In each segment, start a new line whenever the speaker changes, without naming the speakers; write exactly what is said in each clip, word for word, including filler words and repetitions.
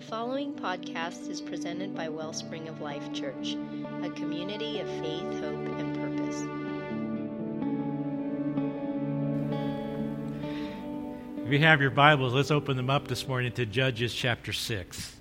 The following podcast is presented by Wellspring of Life Church, a community of faith, hope, and purpose.
If you have your Bibles, let's open them up this morning to Judges chapter six.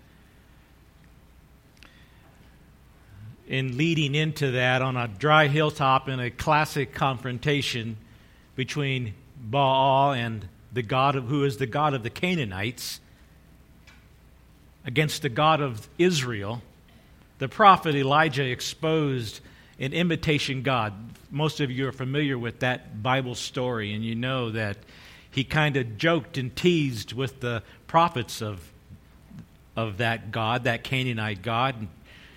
In leading into that, on a dry hilltop in a classic confrontation between Baal and the God of who is the God of the Canaanites against the God of Israel, the prophet Elijah exposed an imitation God. Most of you are familiar with that Bible story, and you know that he kind of joked and teased with the prophets of, of that God, that Canaanite God.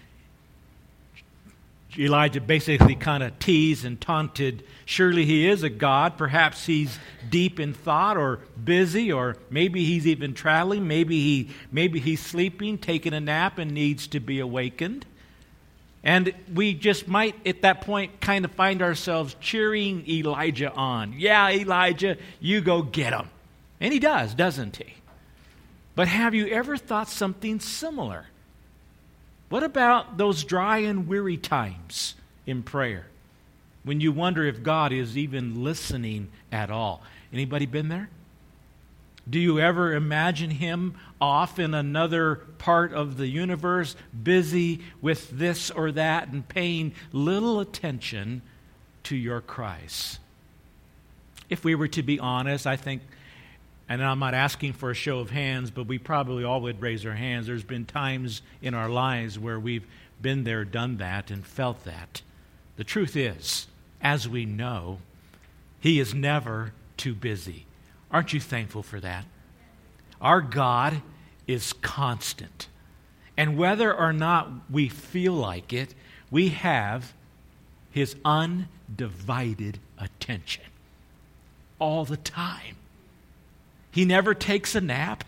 Elijah basically kind of teased and taunted, surely he is a God, perhaps he's deep in thought or busy, or maybe he's even traveling, maybe he maybe he's sleeping, taking a nap and needs to be awakened. And we just might at that point kind of find ourselves cheering Elijah on. Yeah, Elijah, you go get him. And he does, doesn't he? But have you ever thought something similar? What about those dry and weary times in prayer when you wonder if God is even listening at all? Anybody been there? Do you ever imagine him off in another part of the universe, busy with this or that and paying little attention to your cries? If we were to be honest, I think, and I'm not asking for a show of hands, but we probably all would raise our hands. There's been times in our lives where we've been there, done that, and felt that. The truth is, as we know, he is never too busy. Aren't you thankful for that? Our God is constant. And whether or not we feel like it, we have his undivided attention all the time. He never takes a nap,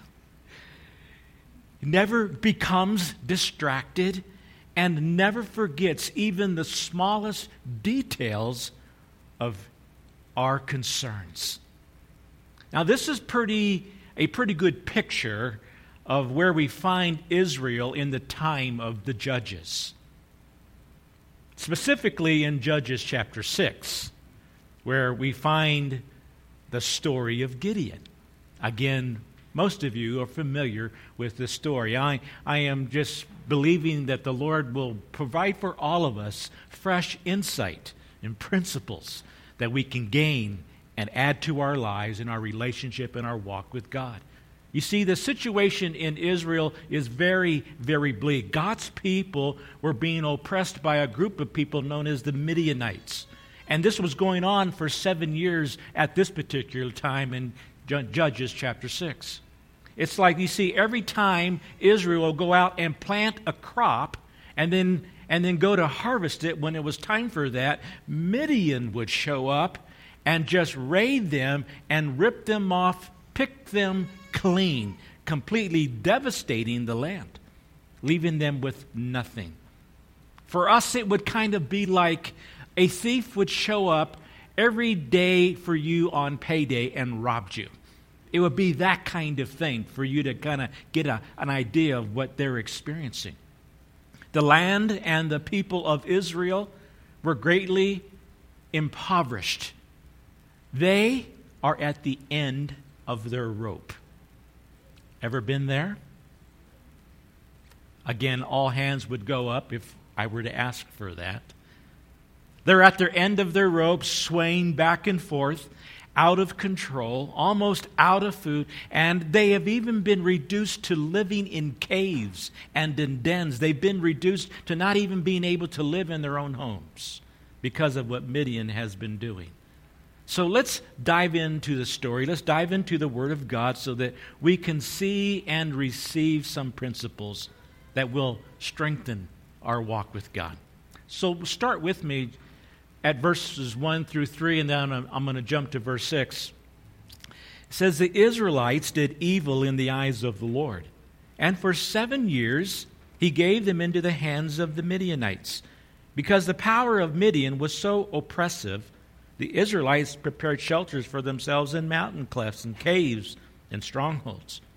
never becomes distracted, and never forgets even the smallest details of our concerns. Now, this is pretty a pretty good picture of where we find Israel in the time of the Judges. Specifically in Judges chapter six, where we find the story of Gideon. Again, most of you are familiar with this story. I, I am just believing that the Lord will provide for all of us fresh insight and principles that we can gain and add to our lives and our relationship and our walk with God. You see, the situation in Israel is very, very bleak. God's people were being oppressed by a group of people known as the Midianites. And this was going on for seven years at this particular time in Judges chapter six. It's like, you see, every time Israel will go out and plant a crop and then and then go to harvest it, when it was time for that, Midian would show up and just raid them and rip them off, pick them clean, completely devastating the land, leaving them with nothing. For us, it would kind of be like a thief would show up every day for you on payday and robbed you. It would be that kind of thing for you to kind of get a, an idea of what they're experiencing. The land and the people of Israel were greatly impoverished. They are at the end of their rope. Ever been there? Again, all hands would go up if I were to ask for that. They're at their end of their rope, swaying back and forth, out of control, almost out of food, and they have even been reduced to living in caves and in dens. They've been reduced to not even being able to live in their own homes because of what Midian has been doing. So let's dive into the story. Let's dive into the Word of God so that we can see and receive some principles that will strengthen our walk with God. So start with me at verses one through three, and then I'm, I'm going to jump to verse six. It says, the Israelites did evil in the eyes of the Lord, and for seven years he gave them into the hands of the Midianites. Because the power of Midian was so oppressive, the Israelites prepared shelters for themselves in mountain clefts and caves and strongholds.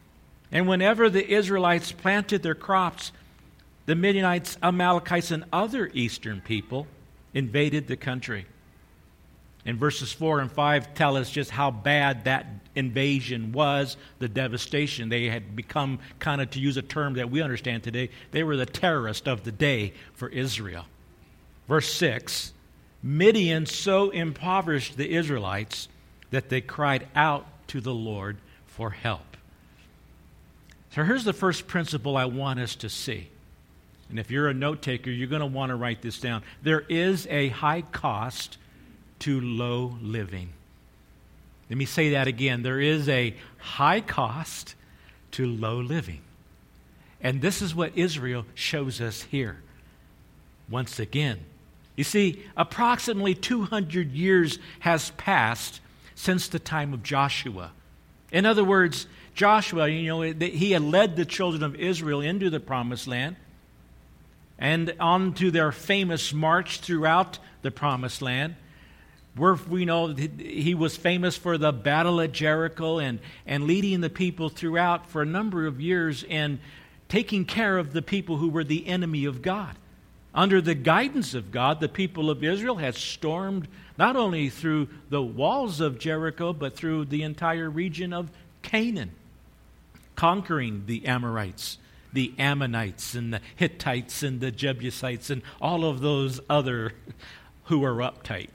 And whenever the Israelites planted their crops, the Midianites, Amalekites, and other eastern people invaded the country. And verses four and five tell us just how bad that invasion was, the devastation. They had become, kind of to use a term that we understand today, they were the terrorist of the day for Israel. Verse six, Midian so impoverished the Israelites that they cried out to the Lord for help. So here's the first principle I want us to see. And if you're a note taker, you're going to want to write this down. There is a high cost to low living. Let me say that again. There is a high cost to low living. And this is what Israel shows us here. Once again, you see, approximately two hundred years has passed since the time of Joshua. In other words, Joshua, you know, he had led the children of Israel into the promised land and on to their famous march throughout the promised land. Where we know he was famous for the battle at Jericho and, and leading the people throughout for a number of years and taking care of the people who were the enemy of God. Under the guidance of God, the people of Israel had stormed not only through the walls of Jericho, but through the entire region of Canaan, conquering the Amorites, the Ammonites, and the Hittites, and the Jebusites, and all of those other who are uptight.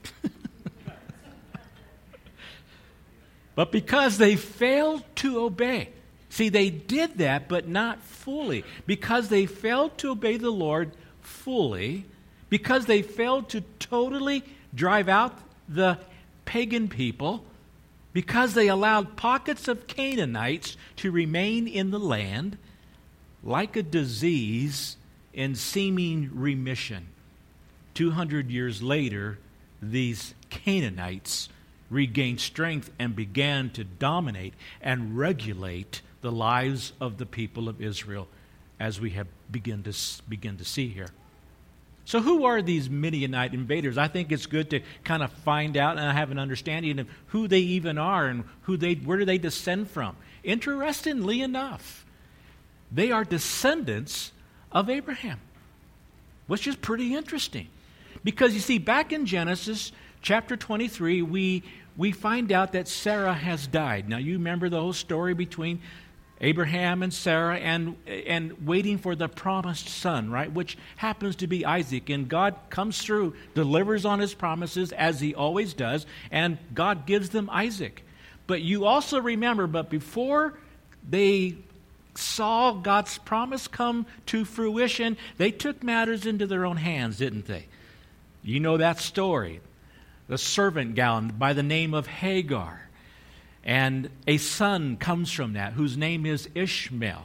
But because they failed to obey, see, they did that, but not fully. Because they failed to obey the Lord fully, because they failed to totally drive out the pagan people, because they allowed pockets of Canaanites to remain in the land like a disease in seeming remission. two hundred years later, these Canaanites regained strength and began to dominate and regulate the lives of the people of Israel, as we have begin to begin to see here. So who are these Midianite invaders? I think it's good to kind of find out and have an understanding of who they even are and who they where do they descend from. Interestingly enough, they are descendants of Abraham, which is pretty interesting. Because you see, back in Genesis chapter twenty-three, we we find out that Sarah has died. Now, you remember the whole story between Abraham and Sarah and, and waiting for the promised son, right? Which happens to be Isaac. And God comes through, delivers on his promises, as he always does, and God gives them Isaac. But you also remember, but before they saw God's promise come to fruition, they took matters into their own hands, didn't they? You know that story. The servant gal by the name of Hagar. And a son comes from that, whose name is Ishmael.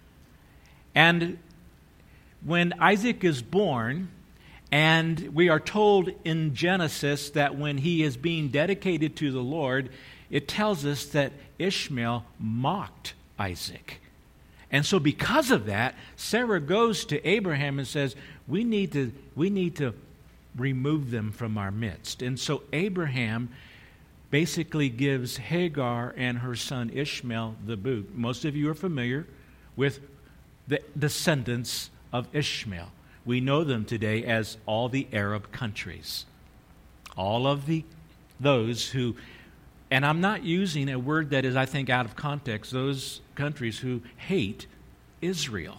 And when Isaac is born, and we are told in Genesis that when he is being dedicated to the Lord, it tells us that Ishmael mocked Isaac. And so because of that, Sarah goes to Abraham and says, we need to, we need to remove them from our midst. And so Abraham basically gives Hagar and her son Ishmael the boot. Most of you are familiar with the descendants of Ishmael. We know them today as all the Arab countries. All of the those who, and I'm not using a word that is, I think, out of context, those countries who hate Israel.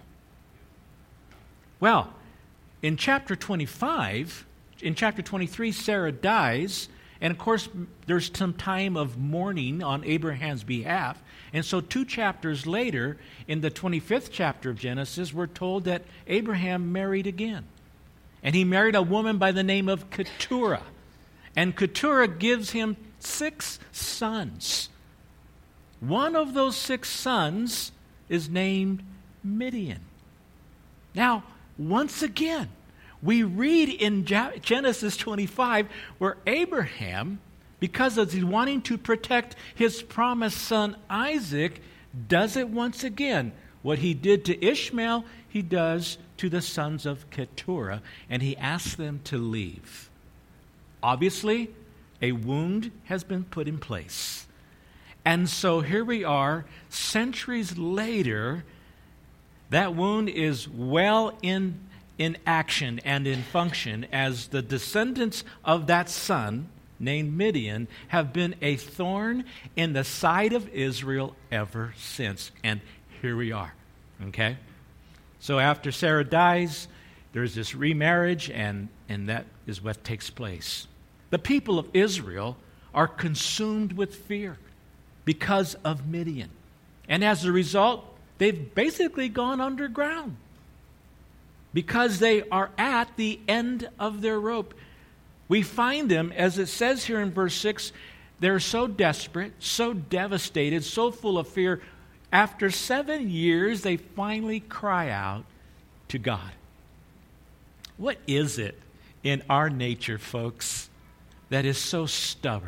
Well, in chapter twenty-five, in chapter twenty-three, Sarah dies, and of course, there's some time of mourning on Abraham's behalf. And so two chapters later, in the twenty-fifth chapter of Genesis, we're told that Abraham married again. And he married a woman by the name of Keturah. And Keturah gives him six sons. One of those six sons is named Midian. Now, once again, we read in Genesis twenty-five where Abraham, because of his wanting to protect his promised son Isaac, does it once again. What he did to Ishmael, he does to the sons of Keturah, and he asks them to leave. Obviously, a wound has been put in place. And so here we are, centuries later, that wound is well in, in action and in function as the descendants of that son named Midian have been a thorn in the side of Israel ever since. And here we are, okay? So after Sarah dies, there's this remarriage, and, and that is what takes place. The people of Israel are consumed with fear because of Midian. And as a result, they've basically gone underground because they are at the end of their rope. We find them, as it says here in verse six, they're so desperate, so devastated, so full of fear. After seven years, they finally cry out to God. What is it in our nature, folks, that is so stubborn?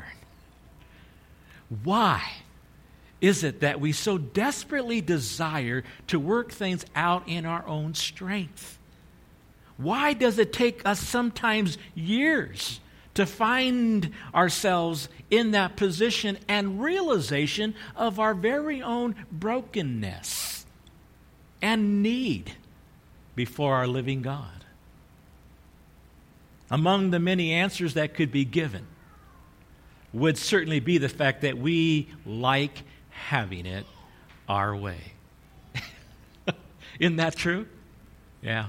Why is it that we so desperately desire to work things out in our own strength? Why does it take us sometimes years to find ourselves in that position and realization of our very own brokenness and need before our living God? Among the many answers that could be given would certainly be the fact that we like having it our way. Isn't that true? Yeah.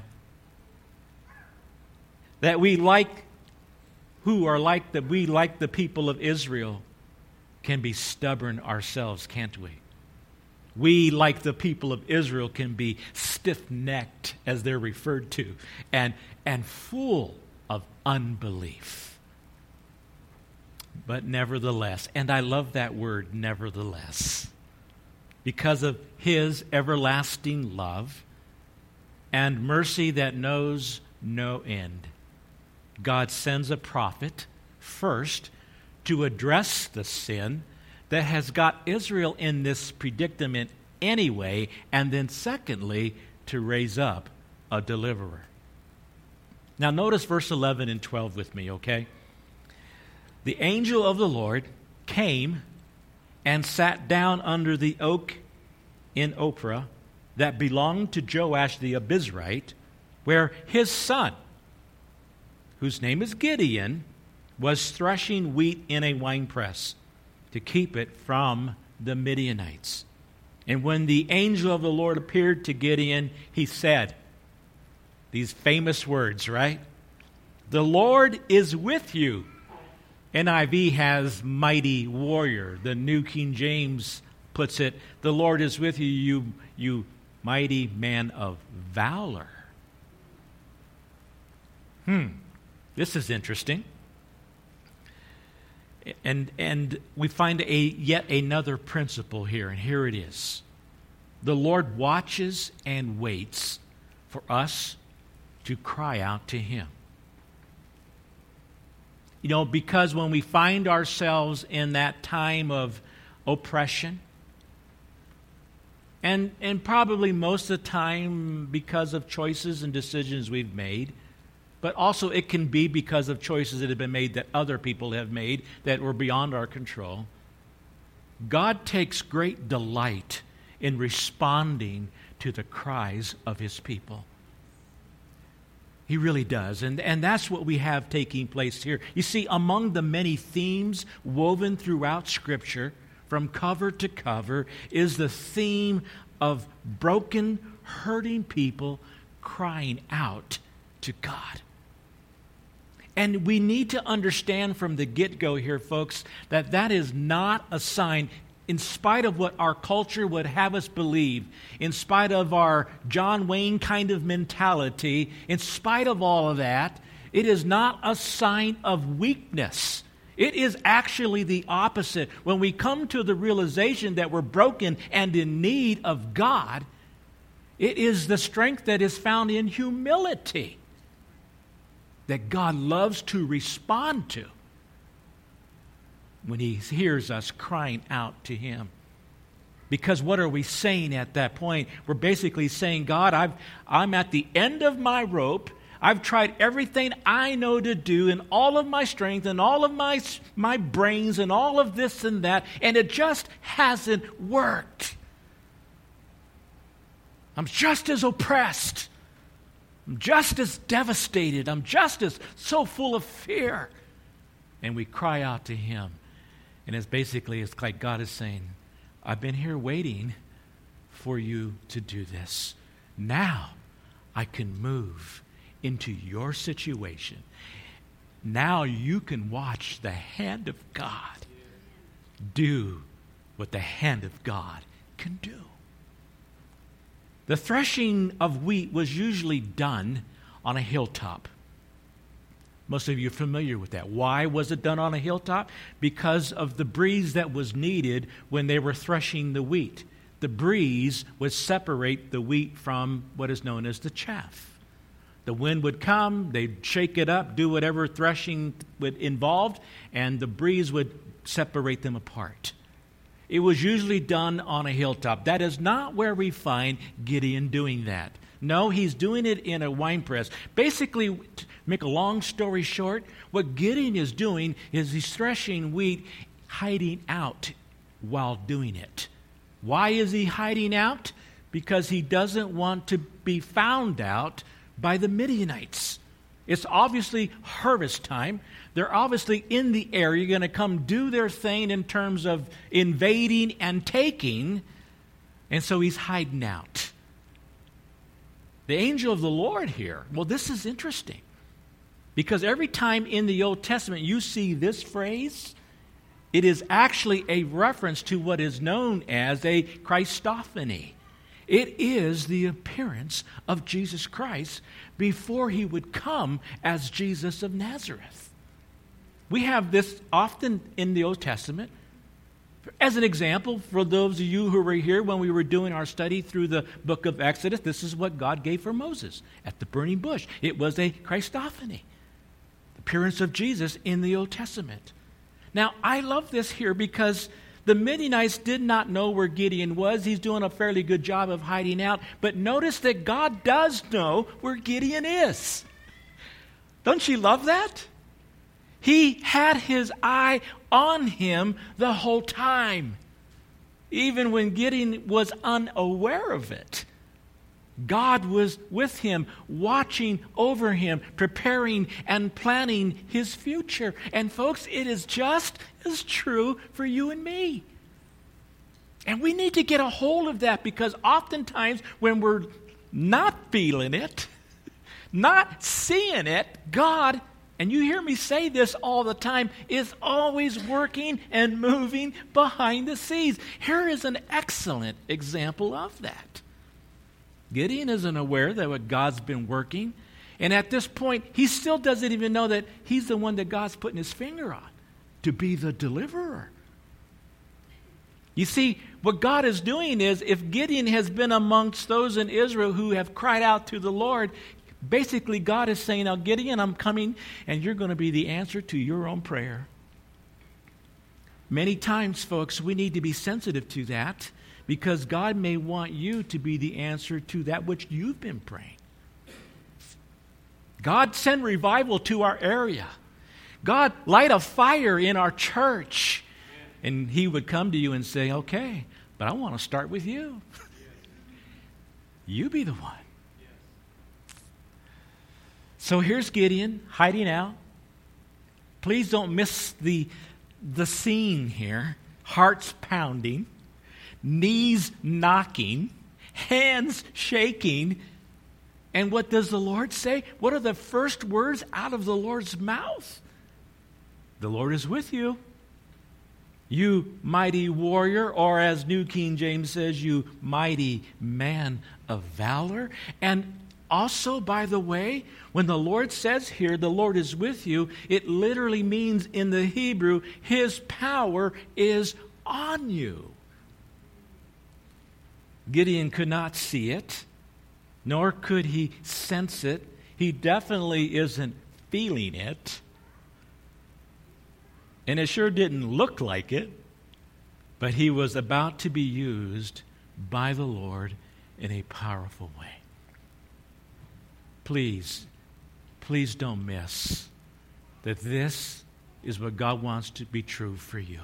That we like, who are like the, we like the people of Israel, can be stubborn ourselves, can't we? We, like the people of Israel, can be stiff-necked, as they're referred to, and, and full of unbelief. But nevertheless, and I love that word, nevertheless, because of His everlasting love and mercy that knows no end, God sends a prophet first to address the sin that has got Israel in this predicament anyway, and then secondly, to raise up a deliverer. Now notice verse eleven and twelve with me, okay? The angel of the Lord came and sat down under the oak in Ophrah that belonged to Joash the Abizrite, where his son, whose name is Gideon, was threshing wheat in a winepress to keep it from the Midianites. And when the angel of the Lord appeared to Gideon, he said these famous words, right? The Lord is with you. N I V has mighty warrior. The New King James puts it, the Lord is with you, you, you mighty man of valor. Hmm. This is interesting. And and we find a yet another principle here, and here it is. The Lord watches and waits for us to cry out to Him. You know, because when we find ourselves in that time of oppression, and and probably most of the time because of choices and decisions we've made, but also it can be because of choices that have been made that other people have made that were beyond our control. God takes great delight in responding to the cries of His people. He really does. And, and that's what we have taking place here. You see, among the many themes woven throughout Scripture, from cover to cover, is the theme of broken, hurting people crying out to God. And we need to understand from the get-go here, folks, that that is not a sign, in spite of what our culture would have us believe, in spite of our John Wayne kind of mentality, in spite of all of that, it is not a sign of weakness. It is actually the opposite. When we come to the realization that we're broken and in need of God, it is the strength that is found in humility that God loves to respond to when He hears us crying out to Him. Because what are we saying at that point? We're basically saying, God, I've, I'm at the end of my rope. I've tried everything I know to do in all of my strength and all of my, my brains and all of this and that, and it just hasn't worked. I'm just as oppressed. I'm just as devastated. I'm just as so full of fear. And we cry out to him. And it's basically, it's like God is saying, I've been here waiting for you to do this. Now I can move into your situation. Now you can watch the hand of God do what the hand of God can do. The threshing of wheat was usually done on a hilltop. Most of you are familiar with that. Why was it done on a hilltop? Because of the breeze that was needed when they were threshing the wheat. The breeze would separate the wheat from what is known as the chaff. The wind would come, they'd shake it up, do whatever threshing would involved, and the breeze would separate them apart. It was usually done on a hilltop. That is not where we find Gideon doing that. No, he's doing it in a winepress. Basically, to make a long story short, what Gideon is doing is he's threshing wheat, hiding out while doing it. Why is he hiding out? Because he doesn't want to be found out by the Midianites. It's obviously harvest time. They're obviously in the area, going to come do their thing in terms of invading and taking, and so he's hiding out. The angel of the Lord here, well, this is interesting, because every time in the Old Testament you see this phrase, it is actually a reference to what is known as a Christophany. It is the appearance of Jesus Christ before he would come as Jesus of Nazareth. We have this often in the Old Testament. As an example, for those of you who were here when we were doing our study through the book of Exodus, this is what God gave for Moses at the burning bush. It was a Christophany, the appearance of Jesus in the Old Testament. Now, I love this here because the Midianites did not know where Gideon was. He's doing a fairly good job of hiding out. But notice that God does know where Gideon is. Don't you love that? He had his eye on him the whole time, even when Gideon was unaware of it. God was with him, watching over him, preparing and planning his future. And folks, it is just as true for you and me. And we need to get a hold of that, because oftentimes when we're not feeling it, not seeing it, God, and you hear me say this all the time, is always working and moving behind the scenes. Here is an excellent example of that. Gideon isn't aware that what God's been working. And at this point, he still doesn't even know that he's the one that God's putting his finger on to be the deliverer. You see, what God is doing is, if Gideon has been amongst those in Israel who have cried out to the Lord, basically God is saying, now Gideon, I'm coming, and you're going to be the answer to your own prayer. Many times, folks, we need to be sensitive to that, because God may want you to be the answer to that which you've been praying. God, send revival to our area. God, light a fire in our church. And he would come to you and say, okay, but I want to start with you. You be the one. So here's Gideon hiding out. Please don't miss the, the scene here. Hearts pounding. Knees knocking, hands shaking. And what does the Lord say? What are the first words out of the Lord's mouth? The Lord is with you, you mighty warrior, or as New King James says, you mighty man of valor. And also, by the way, when the Lord says here, the Lord is with you, it literally means in the Hebrew, his power is on you. Gideon could not see it, nor could he sense it. He definitely isn't feeling it. And it sure didn't look like it, but he was about to be used by the Lord in a powerful way. Please please don't miss that this is what God wants to be true for you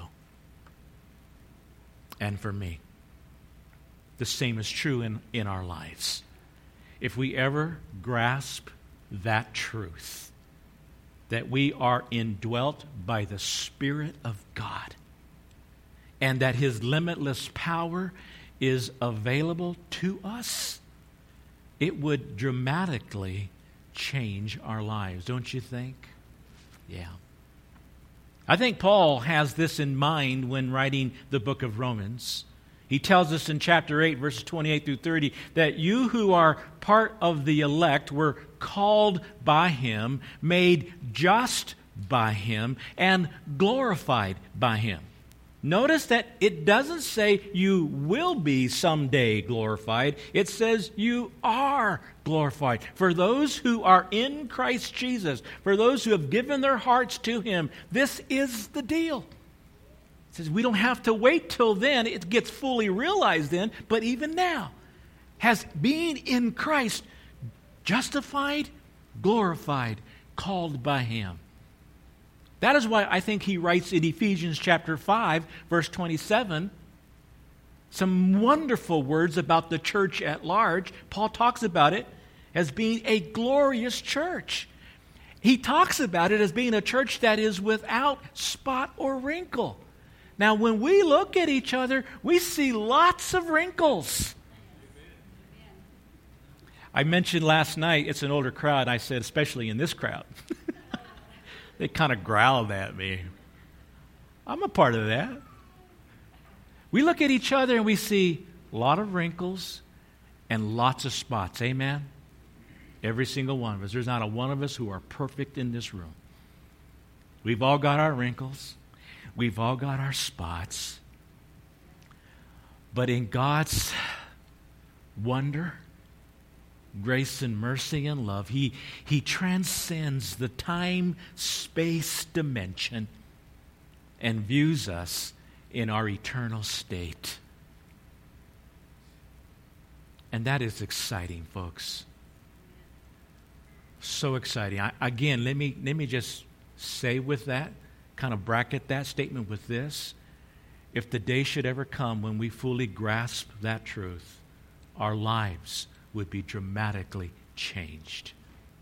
and for me. The same is true in, in our lives. If we ever grasp that truth, that we are indwelt by the Spirit of God, and that His limitless power is available to us, it would dramatically change our lives, don't you think? Yeah. I think Paul has this in mind when writing the book of Romans. He tells us in chapter eight, verses twenty-eight through thirty, that you who are part of the elect were called by Him, made just by Him, and glorified by Him. Notice that it doesn't say you will be someday glorified. It says you are glorified. For those who are in Christ Jesus, for those who have given their hearts to Him, this is the deal. It says we don't have to wait till then. It gets fully realized then, but even now, has being in Christ justified, glorified, called by Him. That is why I think he writes in Ephesians chapter five, verse twenty-seven, some wonderful words about the church at large. Paul talks about it as being a glorious church. He talks about it as being a church that is without spot or wrinkle. Now, when we look at each other, we see lots of wrinkles. I mentioned last night, it's an older crowd. I said, especially in this crowd. They kind of growled at me. I'm a part of that. We look at each other and we see a lot of wrinkles and lots of spots. Amen? Every single one of us. There's not a one of us who are perfect in this room. We've all got our wrinkles. We've all got our spots. But in God's wonder, grace and mercy and love, He, he transcends the time-space dimension and views us in our eternal state. And that is exciting, folks. So exciting. I, again, let me, let me just say with that, kind of bracket that statement with this. If the day should ever come when we fully grasp that truth, our lives would be dramatically changed.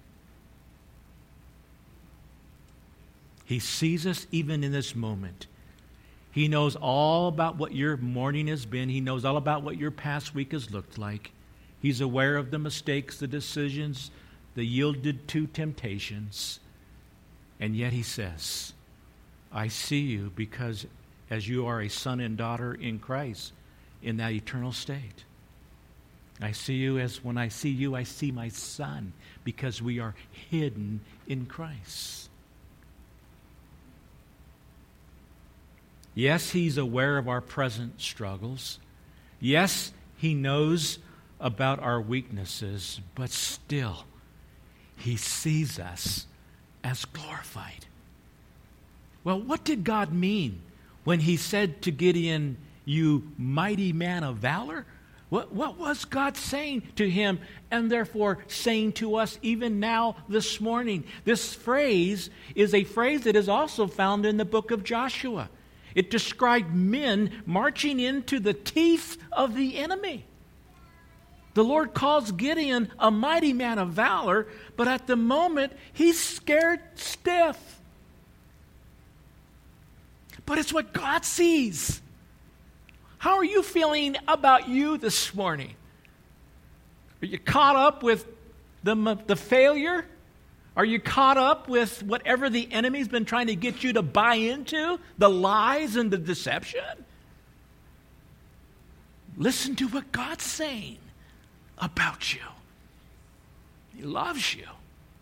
He sees us even in this moment. He knows all about what your morning has been. He knows all about what your past week has looked like. He's aware of the mistakes, the decisions, the yielded to temptations. And yet He says, I see you because as you are a son and daughter in Christ in that eternal state. I see you as when I see you, I see my son because we are hidden in Christ. Yes, He's aware of our present struggles. Yes, He knows about our weaknesses, but still, He sees us as glorified. Well, what did God mean when He said to Gideon, you mighty man of valor? What, what was God saying to him and therefore saying to us even now this morning? This phrase is a phrase that is also found in the book of Joshua. It described men marching into the teeth of the enemy. The Lord calls Gideon a mighty man of valor, but at the moment he's scared stiff. But it's what God sees. How are you feeling about you this morning? Are you caught up with the, the failure? Are you caught up with whatever the enemy's been trying to get you to buy into? The lies and the deception? Listen to what God's saying about you. He loves you.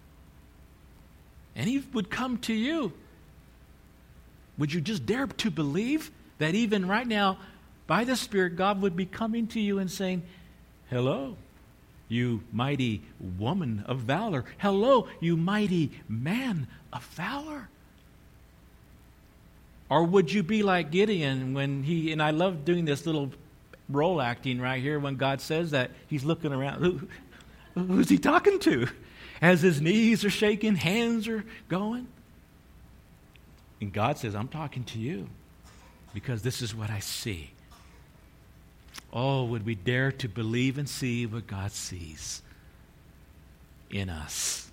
And He would come to you. Would you just dare to believe that even right now, by the Spirit, God would be coming to you and saying, hello, you mighty woman of valor. Hello, you mighty man of valor. Or would you be like Gideon when he, and I love doing this little role acting right here when God says that, He's looking around. Who, who's He talking to? as his knees are shaking, hands are going. And God says, I'm talking to you because this is what I see. Oh, would we dare to believe and see what God sees in us?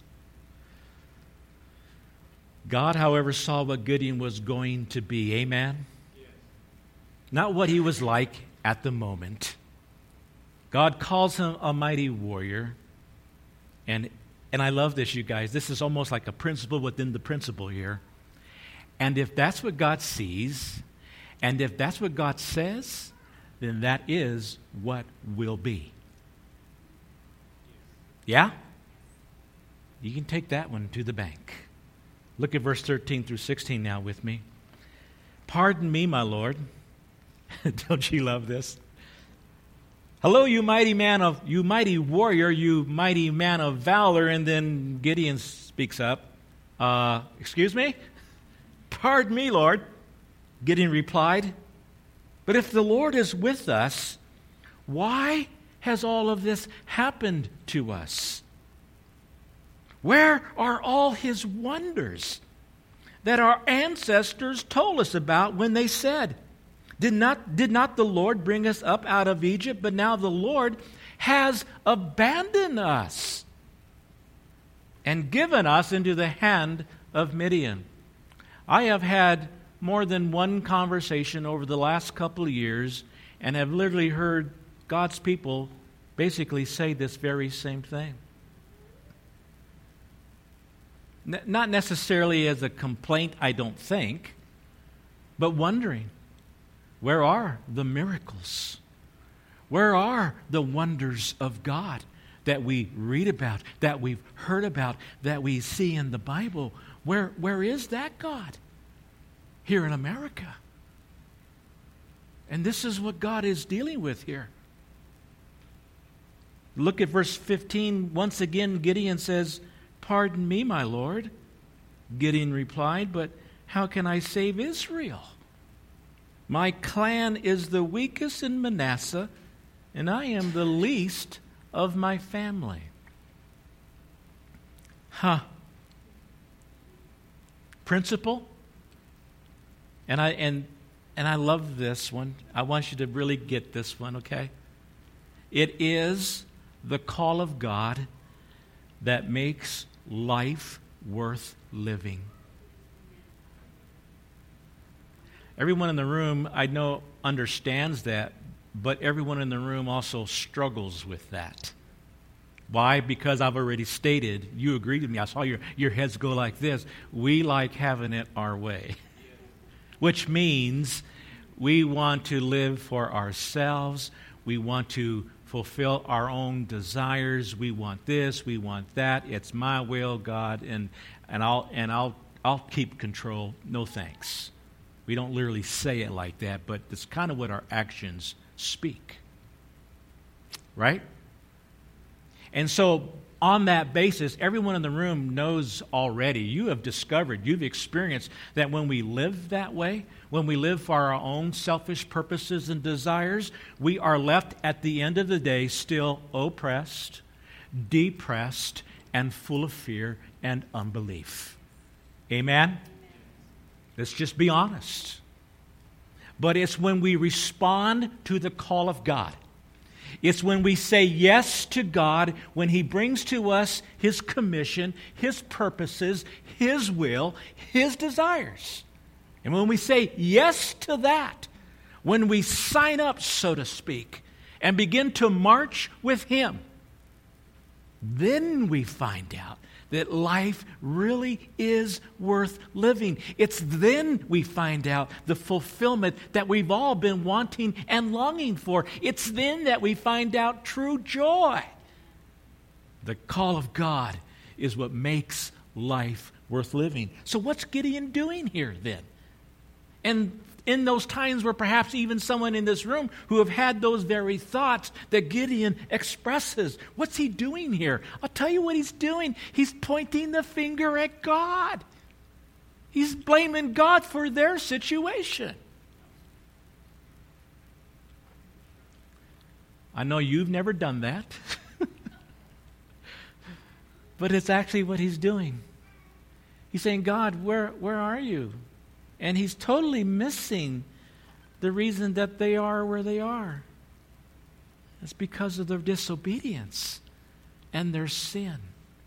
God, however, saw what Gideon was going to be. Amen? Yes. Not what he was like at the moment. God calls him a mighty warrior. And, and I love this, you guys. This is almost like a principle within the principle here. And if that's what God sees, and if that's what God says, then that is what will be. Yeah? You can take that one to the bank. Look at verse thirteen through sixteen now with me. Pardon me, my Lord. Don't you love this? Hello, you mighty man of, you mighty warrior, you mighty man of valor. And then Gideon speaks up. Uh, excuse me? Pardon me, Lord. Gideon replied. But if the Lord is with us, why has all of this happened to us? Where are all his wonders that our ancestors told us about when they said, Did not, did not the Lord bring us up out of Egypt? But now the Lord has abandoned us and given us into the hand of Midian. I have had more than one conversation over the last couple of years and have literally heard God's people basically say this very same thing. N- not necessarily as a complaint, I don't think, but wondering, where are the miracles? Where are the wonders of God that we read about, that we've heard about, that we see in the Bible? Where, where is that God? Here in America. And this is what God is dealing with here. Look at verse fifteen. Once again, Gideon says, Pardon me, my Lord. Gideon replied, But how can I save Israel? My clan is the weakest in Manasseh, and I am the least of my family. Huh. Principle? And I and and I love this one. I want you to really get this one, okay? It is the call of God that makes life worth living. Everyone in the room, I know, understands that, but everyone in the room also struggles with that. Why? Because I've already stated, you agreed with me, I saw your, your heads go like this. We like having it our way. Which means we want to live for ourselves. We want to fulfill our own desires. We want this, we want that. It's my will, God, and and I'll and I'll I'll keep control. No thanks. We don't literally say it like that, but it's kind of what our actions speak. Right? And so on that basis, everyone in the room knows already, you have discovered, you've experienced that when we live that way, when we live for our own selfish purposes and desires, we are left at the end of the day still oppressed, depressed, and full of fear and unbelief. Amen? Let's just be honest. But it's when we respond to the call of God. It's when we say yes to God, when He brings to us His commission, His purposes, His will, His desires. And when we say yes to that, when we sign up, so to speak, and begin to march with Him, then we find out that life really is worth living. It's then we find out the fulfillment that we've all been wanting and longing for. It's then that we find out true joy. The call of God is what makes life worth living. So what's Gideon doing here then? And in those times where perhaps even someone in this room who have had those very thoughts that Gideon expresses, what's he doing here? I'll tell you what he's doing. He's pointing the finger at God. He's blaming God for their situation. I know you've never done that. But it's actually what he's doing. He's saying, God, where, where are you? And he's totally missing the reason that they are where they are. It's because of their disobedience and their sin.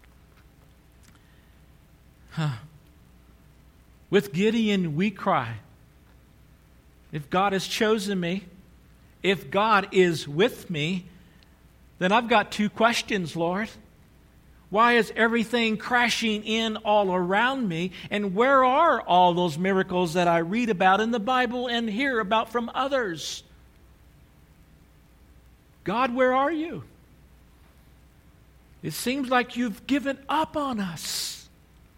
Huh. With Gideon, we cry, if God has chosen me, if God is with me, then I've got two questions, Lord. Why is everything crashing in all around me? And where are all those miracles that I read about in the Bible and hear about from others? God, where are you? It seems like you've given up on us.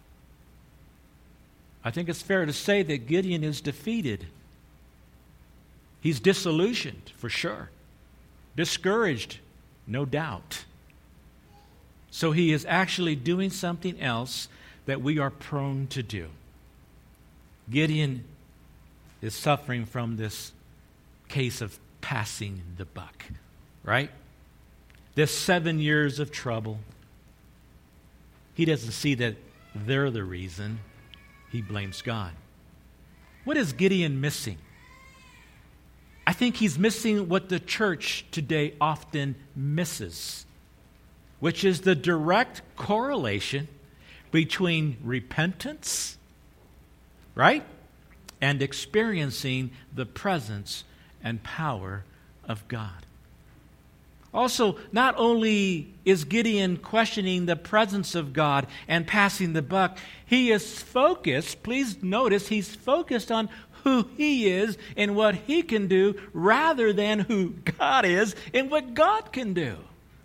I think it's fair to say that Gideon is defeated. He's disillusioned, for sure. Discouraged, no doubt. So he is actually doing something else that we are prone to do. Gideon is suffering from this case of passing the buck, right? This seven years of trouble. He doesn't see that they're the reason. He blames God. What is Gideon missing? I think he's missing what the church today often misses, which is the direct correlation between repentance, right, and experiencing the presence and power of God. Also, not only is Gideon questioning the presence of God and passing the buck, he is focused, please notice, he's focused on who he is and what he can do rather than who God is and what God can do.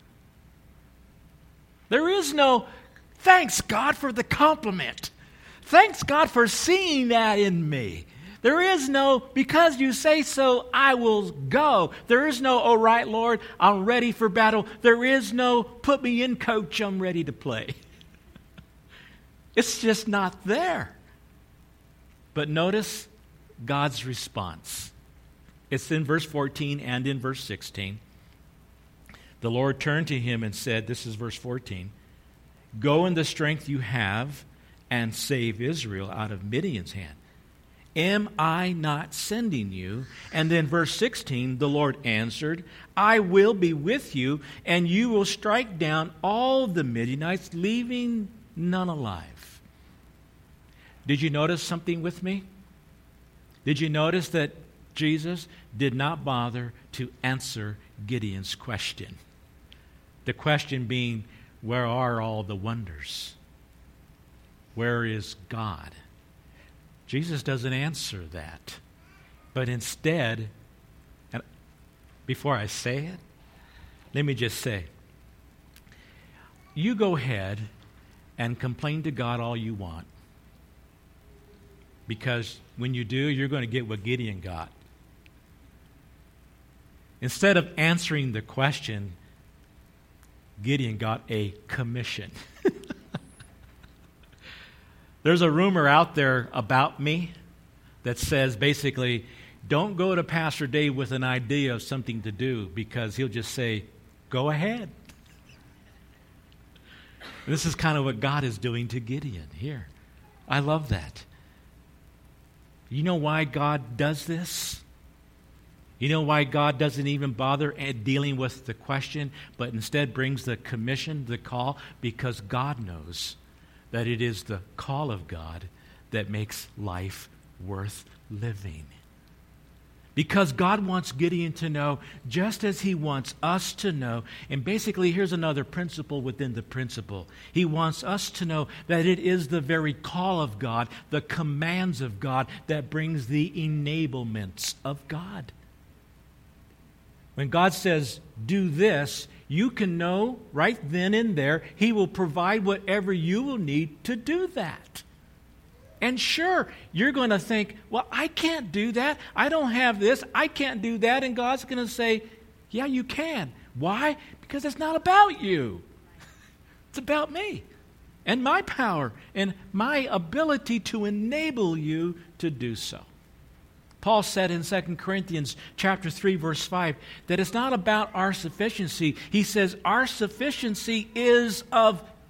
There is no, thanks God for the compliment. Thanks God for seeing that in me. There is no, because you say so, I will go. There is no, oh right, Lord, I'm ready for battle. There is no, put me in, coach, I'm ready to play. It's just not there. But notice God's response. It's in verse fourteen and in verse sixteen. The Lord turned to him and said, this is verse fourteen, go in the strength you have and save Israel out of Midian's hand. Am I not sending you? And then verse sixteen, the Lord answered, I will be with you, and you will strike down all the Midianites, leaving none alive. Did you notice something with me? Did you notice that Jesus did not bother to answer Gideon's question? The question being, where are all the wonders? Where is God? Jesus doesn't answer that. But instead, and before I say it, let me just say, you go ahead and complain to God all you want. Because when you do, you're going to get what Gideon got. Instead of answering the question, Gideon got a commission. There's a rumor out there about me that says basically, don't go to Pastor Dave with an idea of something to do because he'll just say, go ahead. This is kind of what God is doing to Gideon here. I love that. You know why God does this? You know why God doesn't even bother dealing with the question, but instead brings the commission, the call? Because God knows that it is the call of God that makes life worth living. Because God wants Gideon to know, just as he wants us to know, and basically here's another principle within the principle. He wants us to know that it is the very call of God, the commands of God, that brings the enablements of God. When God says, do this, you can know right then and there, He will provide whatever you will need to do that. And sure, you're going to think, well, I can't do that. I don't have this. I can't do that. And God's going to say, yeah, you can. Why? Because it's not about you. It's about me and my power and my ability to enable you to do so. Paul said in Second Corinthians chapter three, verse five, that it's not about our sufficiency. He says our sufficiency is of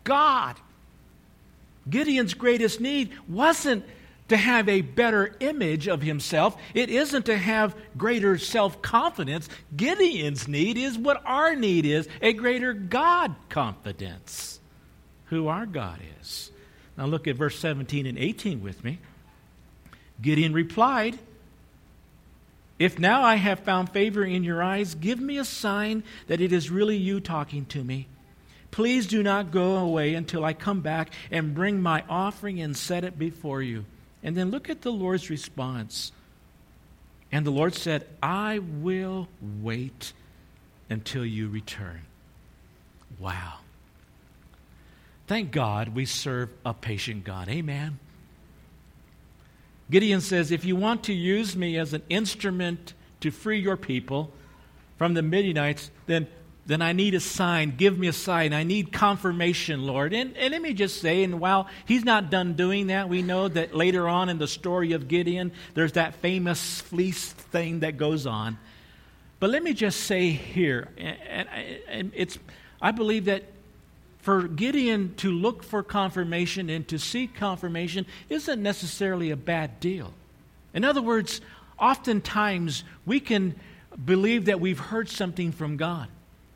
God. Gideon's greatest need wasn't to have a better image of himself. It isn't to have greater self-confidence. Gideon's need is what our need is, a greater God confidence, who our God is. Now look at verse seventeen and eighteen with me. Gideon replied, "If now I have found favor in your eyes, give me a sign that it is really you talking to me. Please do not go away until I come back and bring my offering and set it before you." And then look at the Lord's response. And the Lord said, "I will wait until you return." Wow. Thank God we serve a patient God. Amen. Gideon says, if you want to use me as an instrument to free your people from the Midianites, then, then I need a sign. Give me a sign. I need confirmation, Lord. And, and let me just say, and while he's not done doing that, we know that later on in the story of Gideon, there's that famous fleece thing that goes on. But let me just say here, and, and, and it's, I believe that for Gideon to look for confirmation and to seek confirmation isn't necessarily a bad deal. In other words, oftentimes we can believe that we've heard something from God.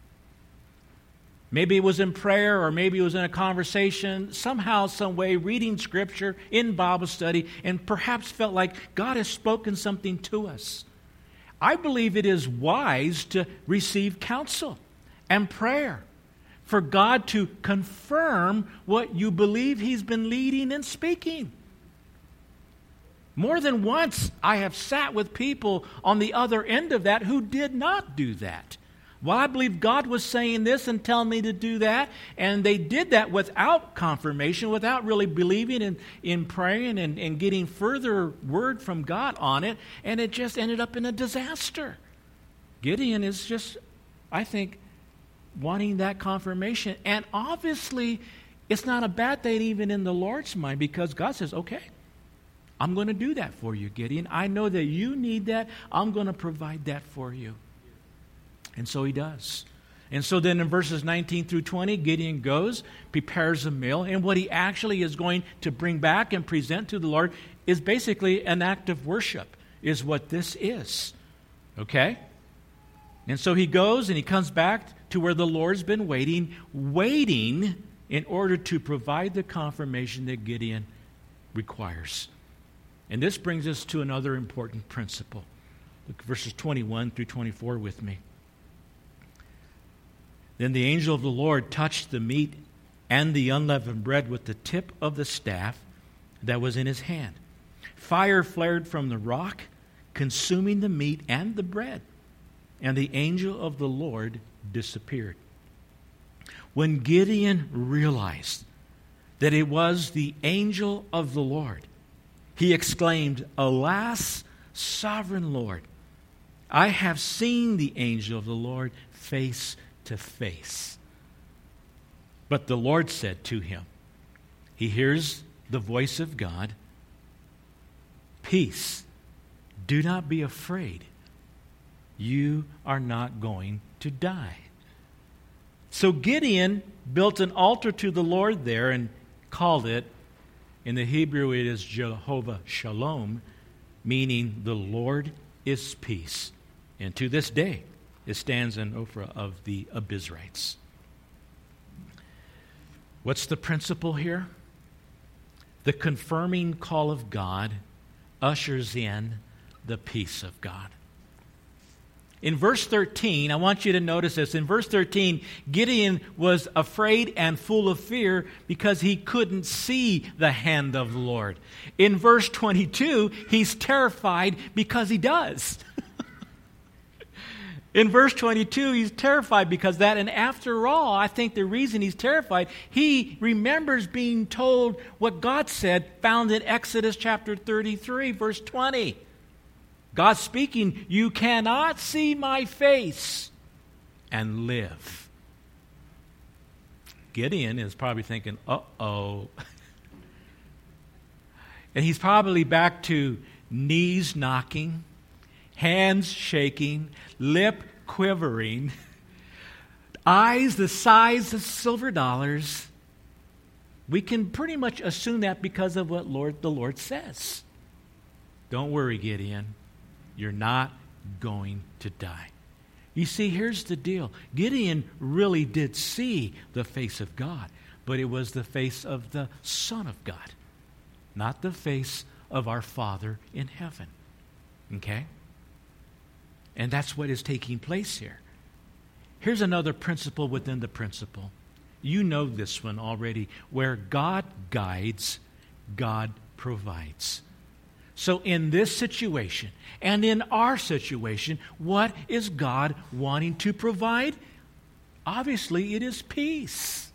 Maybe it was in prayer, or maybe it was in a conversation, somehow, some way, reading Scripture in Bible study, and perhaps felt like God has spoken something to us. I believe it is wise to receive counsel and prayer for God to confirm what you believe He's been leading and speaking. More than once, I have sat with people on the other end of that who did not do that. Well, I believe God was saying this and telling me to do that, and they did that without confirmation, without really believing in, in praying and, and getting further word from God on it, and it just ended up in a disaster. Gideon is just, I think, wanting that confirmation. And obviously, it's not a bad thing even in the Lord's mind, because God says, okay, I'm going to do that for you, Gideon. I know that you need that. I'm going to provide that for you. And so he does. And so then in verses nineteen through twenty, Gideon goes, prepares a meal, and what he actually is going to bring back and present to the Lord is basically an act of worship, is what this is. Okay? And so he goes and he comes back to where the Lord's been waiting, waiting in order to provide the confirmation that Gideon requires. And this brings us to another important principle. Look at verses twenty-one through twenty-four with me. Then the angel of the Lord touched the meat and the unleavened bread with the tip of the staff that was in his hand. Fire flared from the rock, consuming the meat and the bread. And the angel of the Lord disappeared. When Gideon realized that it was the angel of the Lord, he exclaimed, "Alas, sovereign Lord, I have seen the angel of the Lord face to face." But the Lord said to him, he hears the voice of God, "Peace, do not be afraid. You are not going to die." So Gideon built an altar to the Lord there and called it, in the Hebrew it is Jehovah Shalom, meaning the Lord is peace. And to this day, it stands in Ophrah of the Abizrites. What's the principle here? The confirming call of God ushers in the peace of God. In verse thirteen, I want you to notice this. In verse thirteen, Gideon was afraid and full of fear because he couldn't see the hand of the Lord. In verse twenty-two, he's terrified because he does. In verse twenty-two, he's terrified because that, and after all, I think the reason he's terrified, he remembers being told what God said, found in Exodus chapter thirty-three, verse twenty. God speaking, "You cannot see my face and live." Gideon is probably thinking, uh-oh. And he's probably back to knees knocking, hands shaking, lip quivering, eyes the size of silver dollars, We can pretty much assume that because of what Lord the Lord says. Don't worry, Gideon. You're not going to die. You see, here's the deal. Gideon really did see the face of God, but it was the face of the Son of God, not the face of our Father in heaven. Okay? And that's what is taking place here. Here's another principle within the principle. You know this one already. Where God guides, God provides. So in this situation and in our situation, what is God wanting to provide? Obviously, it is peace.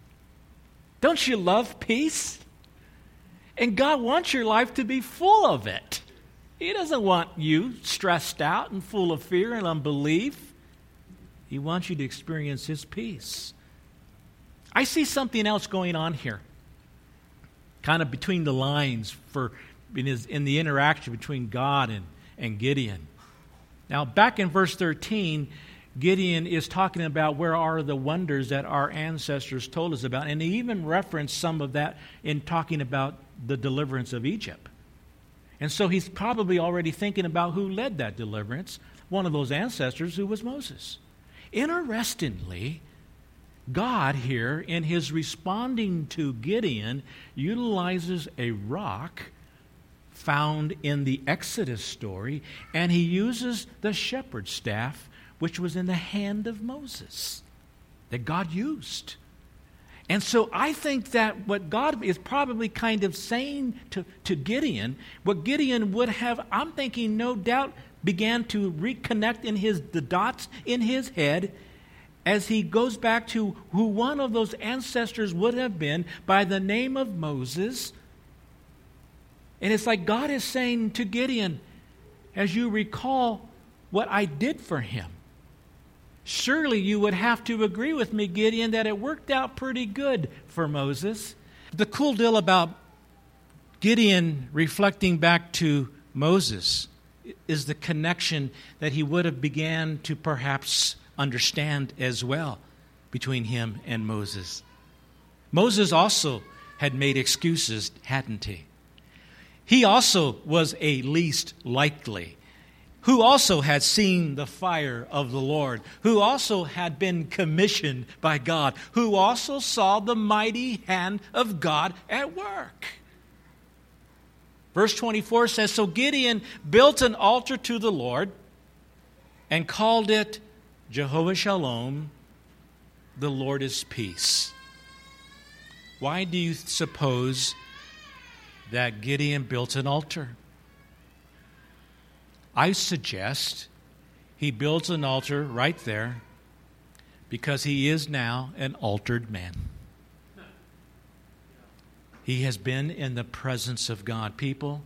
Don't you love peace? And God wants your life to be full of it. He doesn't want you stressed out and full of fear and unbelief. He wants you to experience His peace. I see something else going on here, kind of between the lines for in, his, in the interaction between God and, and Gideon. Now, back in verse thirteen, Gideon is talking about where are the wonders that our ancestors told us about, and he even referenced some of that in talking about the deliverance of Egypt. And so he's probably already thinking about who led that deliverance, one of those ancestors who was Moses. Interestingly, God here, in his responding to Gideon, utilizes a rock found in the Exodus story, and he uses the shepherd's staff, which was in the hand of Moses, that God used. And so I think that what God is probably kind of saying to, to Gideon, what Gideon would have, I'm thinking no doubt, began to reconnect in his the dots in his head as he goes back to who one of those ancestors would have been by the name of Moses. And it's like God is saying to Gideon, as you recall what I did for him, surely you would have to agree with me, Gideon, that it worked out pretty good for Moses. The cool deal about Gideon reflecting back to Moses is the connection that he would have began to perhaps understand as well between him and Moses. Moses also had made excuses, hadn't he? He also was a least likely, who also had seen the fire of the Lord, who also had been commissioned by God, who also saw the mighty hand of God at work. Verse twenty-four says, so Gideon built an altar to the Lord and called it Jehovah Shalom, the Lord is peace. Why do you suppose that Gideon built an altar? I suggest he builds an altar right there because he is now an altered man. He has been in the presence of God. People,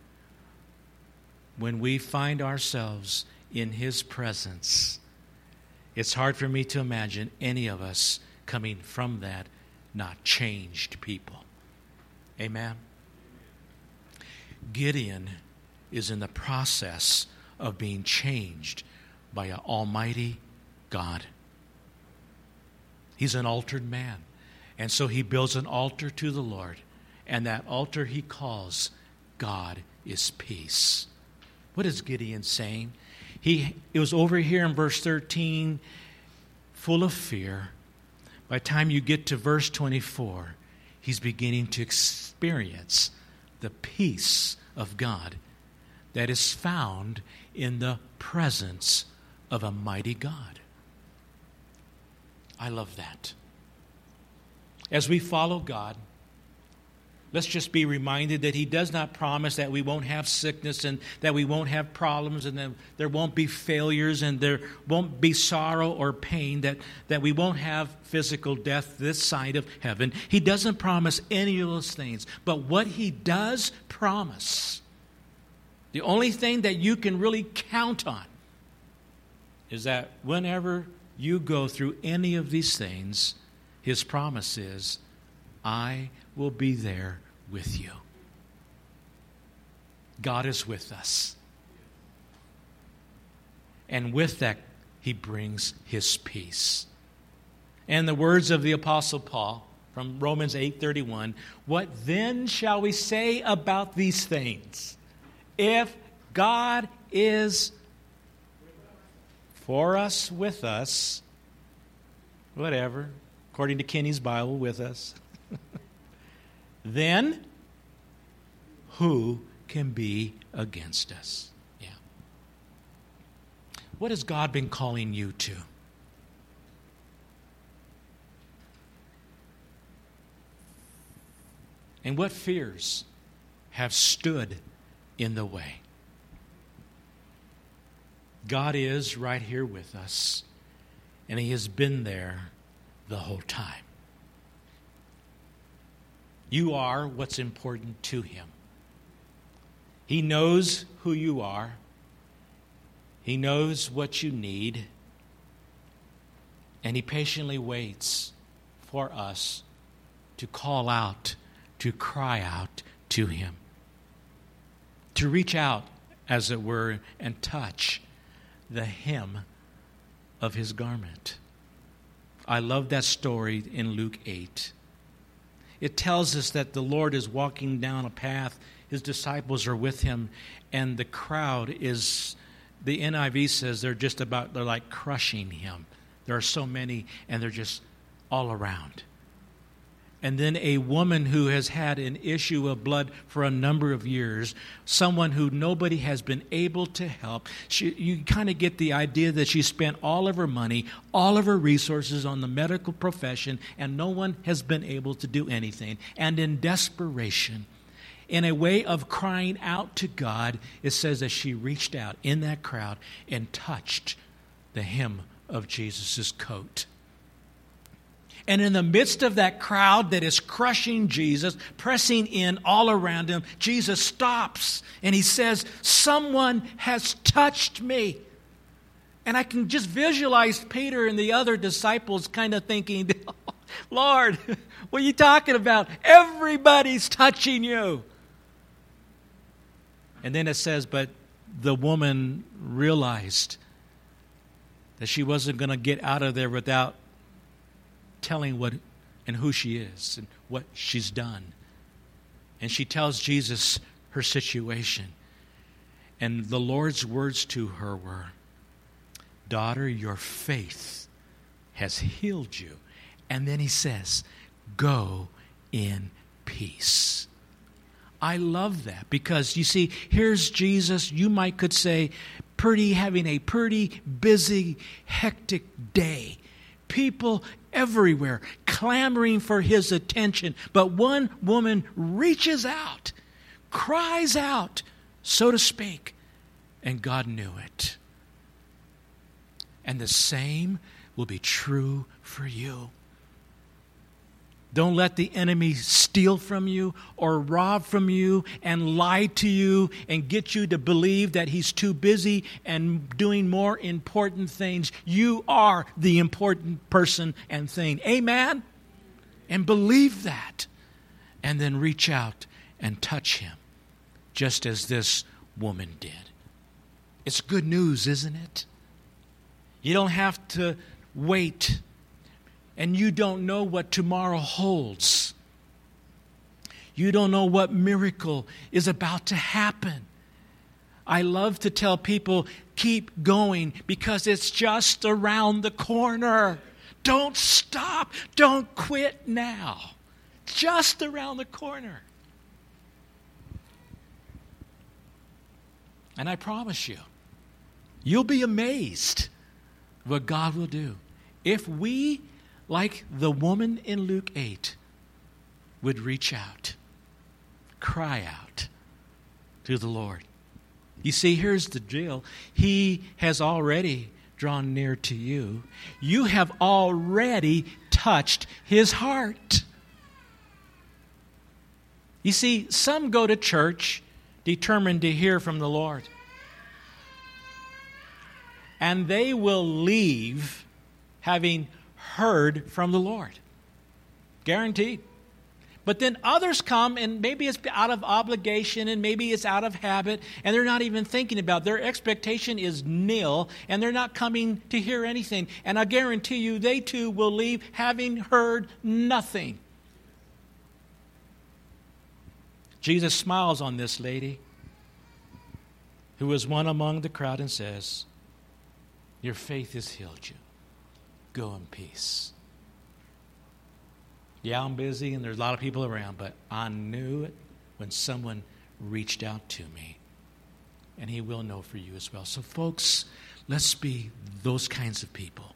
when we find ourselves in His presence, it's hard for me to imagine any of us coming from that not changed people. Amen? Gideon is in the process of being changed by an almighty God. He's an altered man. And so he builds an altar to the Lord. And that altar he calls God is peace. What is Gideon saying? He it was over here in verse thirteen, full of fear. By the time you get to verse twenty-four, he's beginning to experience the peace of God that is found in the presence of a mighty God. I love that. As we follow God, let's just be reminded that He does not promise that we won't have sickness and that we won't have problems and that there won't be failures and there won't be sorrow or pain, that, that we won't have physical death this side of heaven. He doesn't promise any of those things. But what He does promise, the only thing that you can really count on, is that whenever you go through any of these things, His promise is, I will be there with you. God is with us. And with that, He brings His peace. And the words of the Apostle Paul, from Romans eight thirty-one. What then shall we say about these things? If God is for us, with us, whatever, according to Kenny's Bible, with us, then who can be against us? Yeah. What has God been calling you to? And what fears have stood in the way? God is right here with us, and He has been there the whole time. You are what's important to Him. He knows who you are. He knows what you need, and He patiently waits for us to call out, to cry out to Him, to reach out, as it were, and touch the hem of His garment. I love that story in Luke eight. It tells us that the Lord is walking down a path. His disciples are with Him, and the crowd is, the N I V says they're just about, they're like crushing Him. There are so many, and they're just all around. And then a woman who has had an issue of blood for a number of years, someone who nobody has been able to help. She, you kind of get the idea that she spent all of her money, all of her resources on the medical profession, and no one has been able to do anything. And in desperation, in a way of crying out to God, it says that she reached out in that crowd and touched the hem of Jesus' coat. And in the midst of that crowd that is crushing Jesus, pressing in all around Him, Jesus stops and He says, "Someone has touched me." And I can just visualize Peter and the other disciples kind of thinking, "Lord, what are you talking about? Everybody's touching you." And then it says, but the woman realized that she wasn't going to get out of there without telling what and who she is and what she's done. And she tells Jesus her situation. And the Lord's words to her were, "Daughter, your faith has healed you." And then He says, "Go in peace." I love that because, you see, here's Jesus, you might could say, pretty having a pretty busy, hectic day. People everywhere clamoring for His attention. But one woman reaches out, cries out, so to speak, and God knew it. And the same will be true for you. Don't let the enemy steal from you or rob from you and lie to you and get you to believe that he's too busy and doing more important things. You are the important person and thing. Amen? And believe that. And then reach out and touch him, just as this woman did. It's good news, isn't it? You don't have to wait. And you don't know what tomorrow holds. You don't know what miracle is about to happen. I love to tell people, keep going because it's just around the corner. Don't stop. Don't quit now. Just around the corner. And I promise you, you'll be amazed what God will do. If we, like the woman in Luke eight, would reach out, cry out to the Lord. You see, here's the deal. He has already drawn near to you. You have already touched his heart. You see, some go to church determined to hear from the Lord. And they will leave having heard from the Lord. Guaranteed. But then others come, and maybe it's out of obligation, and maybe it's out of habit, and they're not even thinking about it. Their expectation is nil, and they're not coming to hear anything. And I guarantee you, they too will leave having heard nothing. Jesus smiles on this lady who was one among the crowd and says, your faith has healed you. Go in peace. Yeah, I'm busy and there's a lot of people around, but I knew it when someone reached out to me. And he will know for you as well. So folks, let's be those kinds of people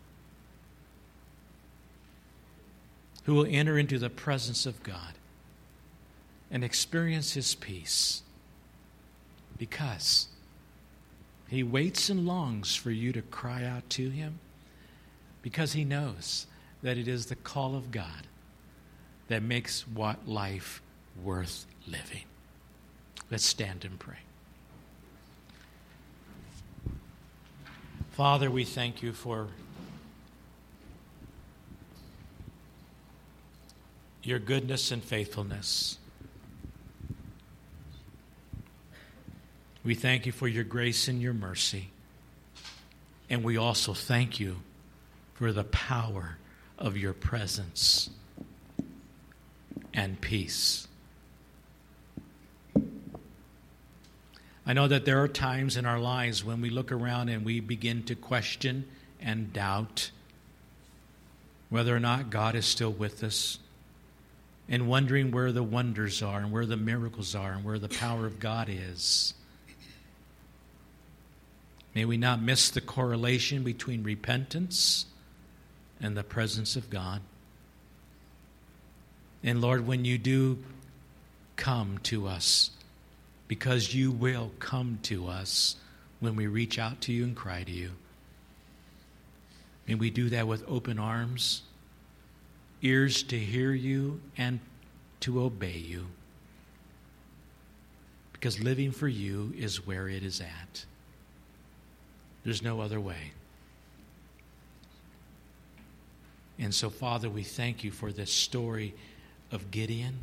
who will enter into the presence of God and experience his peace, because he waits and longs for you to cry out to him, because he knows that it is the call of God that makes what life worth living. Let's stand and pray. Father, we thank you for your goodness and faithfulness. We thank you for your grace and your mercy. And we also thank you for the power of your presence and peace. I know that there are times in our lives when we look around and we begin to question and doubt whether or not God is still with us, and wondering where the wonders are and where the miracles are and where the power of God is. May we not miss the correlation between repentance and the presence of God. And Lord, when you do come to us, because you will come to us when we reach out to you and cry to you, may we do that with open arms, ears to hear you and to obey you. Because living for you is where it is at. There's no other way. And so, Father, we thank you for this story of Gideon.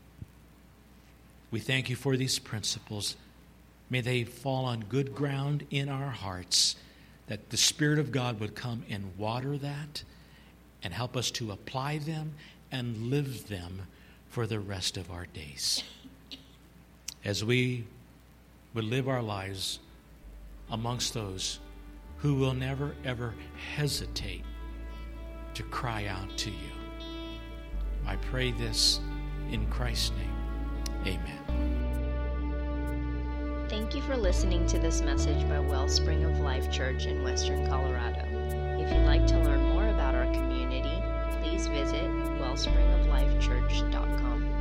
We thank you for these principles. May they fall on good ground in our hearts, that the Spirit of God would come and water that and help us to apply them and live them for the rest of our days. As we would live our lives amongst those who will never, ever hesitate to cry out to you. I pray this in Christ's name. Amen.
Thank you for listening to this message by Wellspring of Life Church in Western Colorado. If you'd like to learn more about our community, please visit wellspring of life church dot com.